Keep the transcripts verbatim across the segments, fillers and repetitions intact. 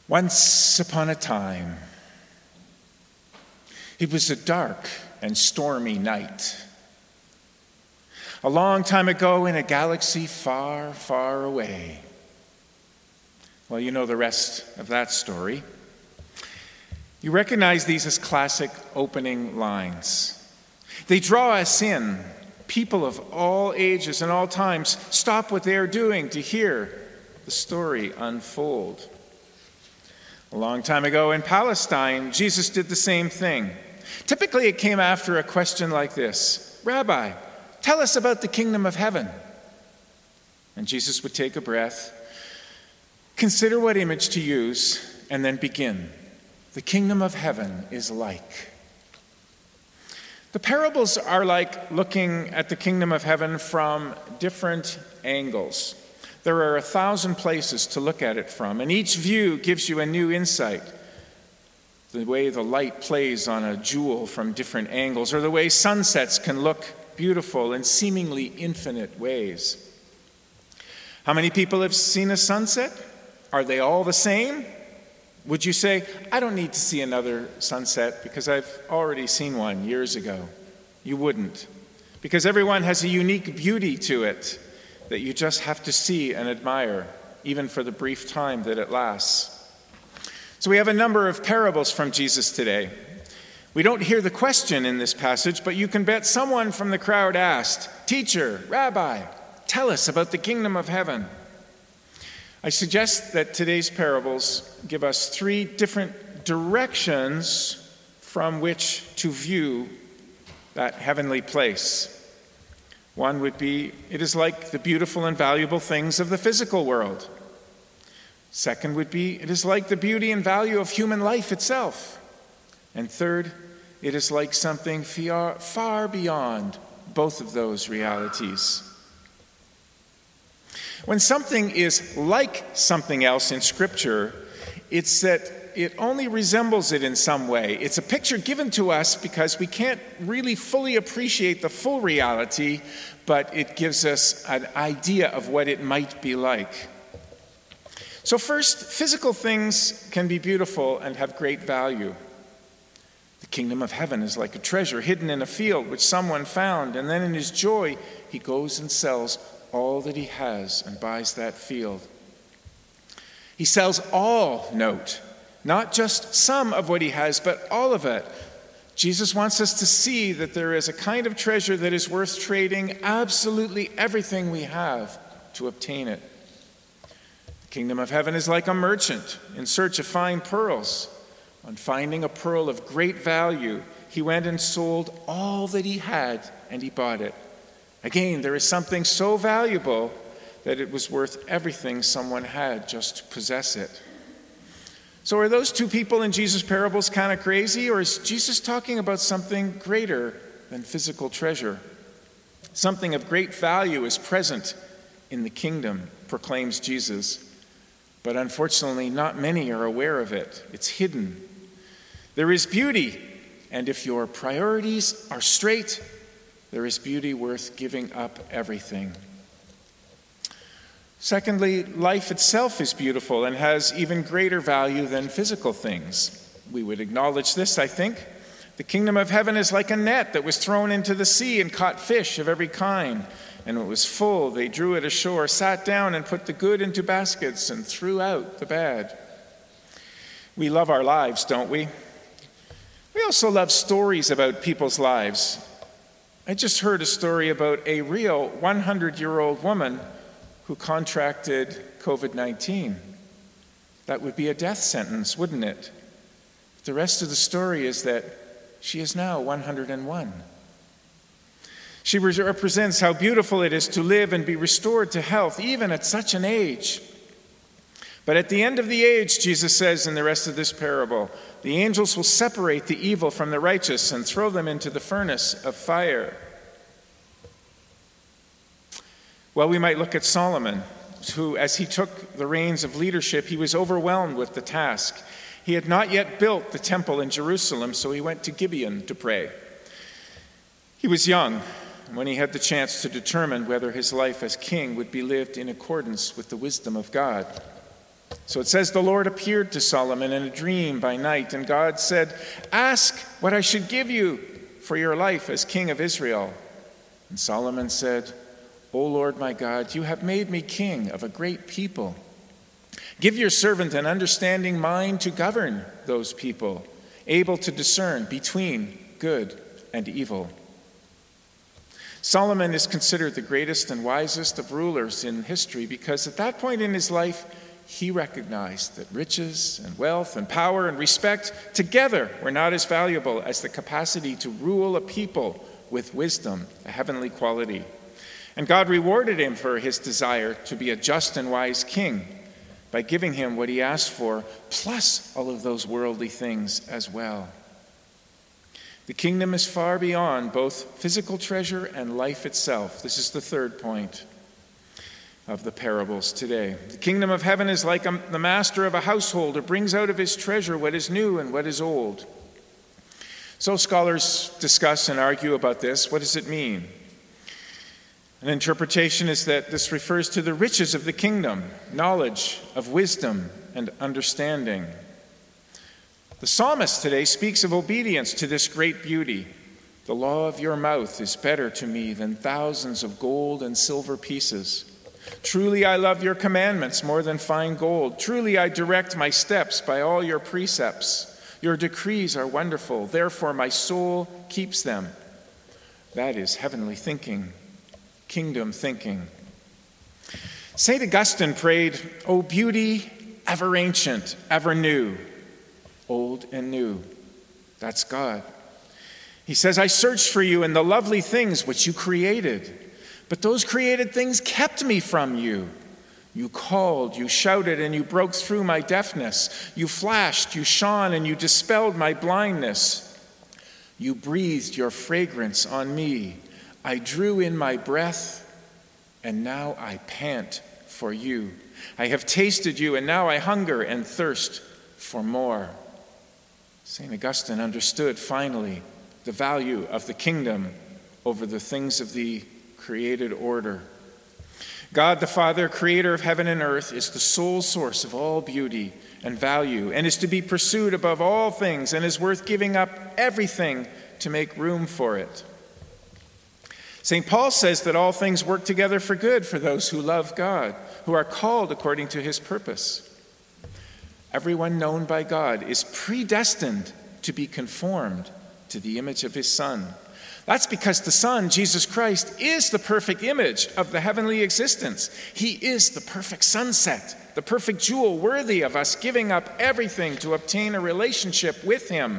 Once upon a time, it was a dark and stormy night. A long time ago in a galaxy far, far away. Well, you know the rest of that story. You recognize these as classic opening lines. They draw us in. People of all ages and all times stop what they are doing to hear the story unfold. A long time ago in Palestine, Jesus did the same thing. Typically, it came after a question like this: Rabbi, tell us about the kingdom of heaven. And Jesus would take a breath, consider what image to use, and then begin. The kingdom of heaven is like. The parables are like looking at the kingdom of heaven from different angles. There are a thousand places to look at it from, and each view gives you a new insight. The way the light plays on a jewel from different angles, or the way sunsets can look beautiful in seemingly infinite ways. How many people have seen a sunset? Are they all the same? Would you say, I don't need to see another sunset because I've already seen one years ago? You wouldn't, because everyone has a unique beauty to it that you just have to see and admire, even for the brief time that it lasts. So we have a number of parables from Jesus today. We don't hear the question in this passage, but you can bet someone from the crowd asked, Teacher, Rabbi, tell us about the kingdom of heaven. I suggest that today's parables give us three different directions from which to view that heavenly place. One would be, it is like the beautiful and valuable things of the physical world. Second would be, it is like the beauty and value of human life itself. And third, it is like something far, far beyond both of those realities. When something is like something else in Scripture, it's that it only resembles it in some way. It's a picture given to us because we can't really fully appreciate the full reality, but it gives us an idea of what it might be like. So first, physical things can be beautiful and have great value. The kingdom of heaven is like a treasure hidden in a field which someone found, and then in his joy, he goes and sells all that he has and buys that field. He sells all, note, not just some of what he has, but all of it. Jesus wants us to see that there is a kind of treasure that is worth trading absolutely everything we have to obtain it. The kingdom of heaven is like a merchant in search of fine pearls. On finding a pearl of great value, he went and sold all that he had, and he bought it. Again, there is something so valuable that it was worth everything someone had just to possess it. So are those two people in Jesus' parables kind of crazy, or is Jesus talking about something greater than physical treasure? Something of great value is present in the kingdom, proclaims Jesus. But unfortunately, not many are aware of it. It's hidden. There is beauty, and if your priorities are straight, there is beauty worth giving up everything. Secondly, life itself is beautiful and has even greater value than physical things. We would acknowledge this, I think. The kingdom of heaven is like a net that was thrown into the sea and caught fish of every kind. And when it was full, they drew it ashore, sat down and put the good into baskets and threw out the bad. We love our lives, don't we? We also love stories about people's lives. I just heard a story about a real hundred-year-old woman who contracted covid nineteen. That would be a death sentence, wouldn't it? The rest of the story is that she is now one hundred and one. She represents how beautiful it is to live and be restored to health, even at such an age. But at the end of the age, Jesus says in the rest of this parable, the angels will separate the evil from the righteous and throw them into the furnace of fire. Well, we might look at Solomon, who, as he took the reins of leadership, he was overwhelmed with the task. He had not yet built the temple in Jerusalem, so he went to Gibeon to pray. He was young when he had the chance to determine whether his life as king would be lived in accordance with the wisdom of God. So it says, the Lord appeared to Solomon in a dream by night, and God said, ask what I should give you for your life as king of Israel. And Solomon said, O Lord my God, you have made me king of a great people. Give your servant an understanding mind to govern those people, able to discern between good and evil. Solomon is considered the greatest and wisest of rulers in history because at that point in his life, he recognized that riches and wealth and power and respect together were not as valuable as the capacity to rule a people with wisdom, a heavenly quality. And God rewarded him for his desire to be a just and wise king by giving him what he asked for, plus all of those worldly things as well. The kingdom is far beyond both physical treasure and life itself. This is the third point of the parables today. The kingdom of heaven is like a, the master of a household who brings out of his treasure what is new and what is old. So scholars discuss and argue about this. What does it mean? An interpretation is that this refers to the riches of the kingdom, knowledge of wisdom and understanding. The psalmist today speaks of obedience to this great beauty. The law of your mouth is better to me than thousands of gold and silver pieces. Truly I love your commandments more than fine gold. Truly I direct my steps by all your precepts. Your decrees are wonderful, therefore my soul keeps them. That is heavenly thinking, kingdom thinking. Saint Augustine prayed, O beauty, ever ancient, ever new. Old and new. That's God. He says, I searched for you in the lovely things which you created, but those created things kept me from you. You called, you shouted, and you broke through my deafness. You flashed, you shone, and you dispelled my blindness. You breathed your fragrance on me. I drew in my breath, and now I pant for you. I have tasted you, and now I hunger and thirst for more. Saint Augustine understood, finally, the value of the kingdom over the things of the created order. God the Father, creator of heaven and earth, is the sole source of all beauty and value, and is to be pursued above all things, and is worth giving up everything to make room for it. Saint Paul says that all things work together for good for those who love God, who are called according to his purpose. Everyone known by God is predestined to be conformed to the image of his Son. That's because the Son, Jesus Christ, is the perfect image of the heavenly existence. He is the perfect sunset, the perfect jewel worthy of us giving up everything to obtain a relationship with him.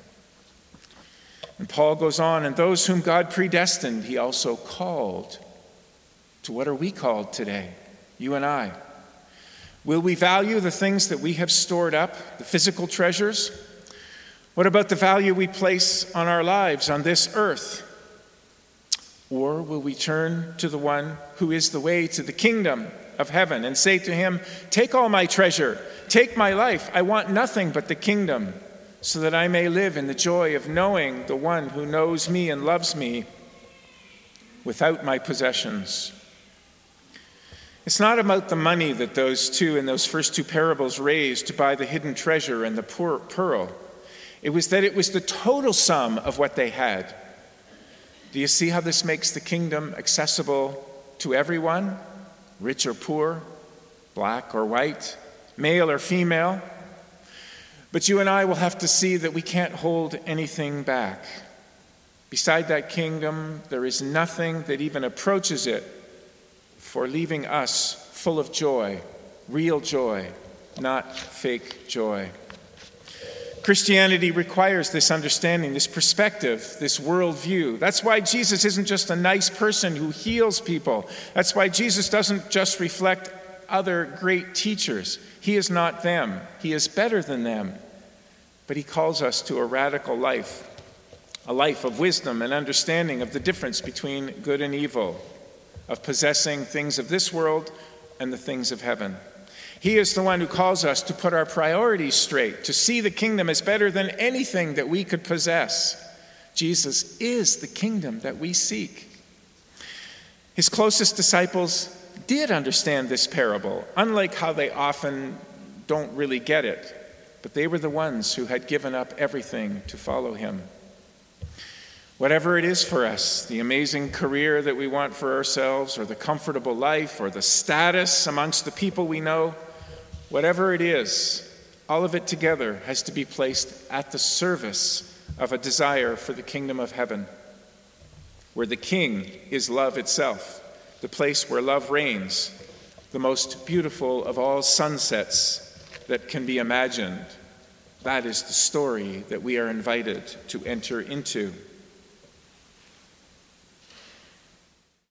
And Paul goes on, and those whom God predestined, he also called. To what are we called today, you and I? Will we value the things that we have stored up, the physical treasures? What about the value we place on our lives on this earth? Or will we turn to the one who is the way to the kingdom of heaven and say to him, take all my treasure, take my life, I want nothing but the kingdom, so that I may live in the joy of knowing the one who knows me and loves me without my possessions. It's not about the money that those two in those first two parables raised to buy the hidden treasure and the poor pearl. It was that it was the total sum of what they had. Do you see how this makes the kingdom accessible to everyone, rich or poor, black or white, male or female? But you and I will have to see that we can't hold anything back. Beside that kingdom, there is nothing that even approaches it for leaving us full of joy, real joy, not fake joy. Christianity requires this understanding, this perspective, this worldview. That's why Jesus isn't just a nice person who heals people. That's why Jesus doesn't just reflect other great teachers. He is not them. He is better than them. But he calls us to a radical life, a life of wisdom and understanding of the difference between good and evil, of possessing things of this world and the things of heaven. He is the one who calls us to put our priorities straight, to see the kingdom as better than anything that we could possess. Jesus is the kingdom that we seek. His closest disciples did understand this parable, unlike how they often don't really get it, but they were the ones who had given up everything to follow him. Whatever it is for us, the amazing career that we want for ourselves, or the comfortable life, or the status amongst the people we know, whatever it is, all of it together has to be placed at the service of a desire for the kingdom of heaven, where the King is love itself, the place where love reigns, the most beautiful of all sunsets that can be imagined. That is the story that we are invited to enter into.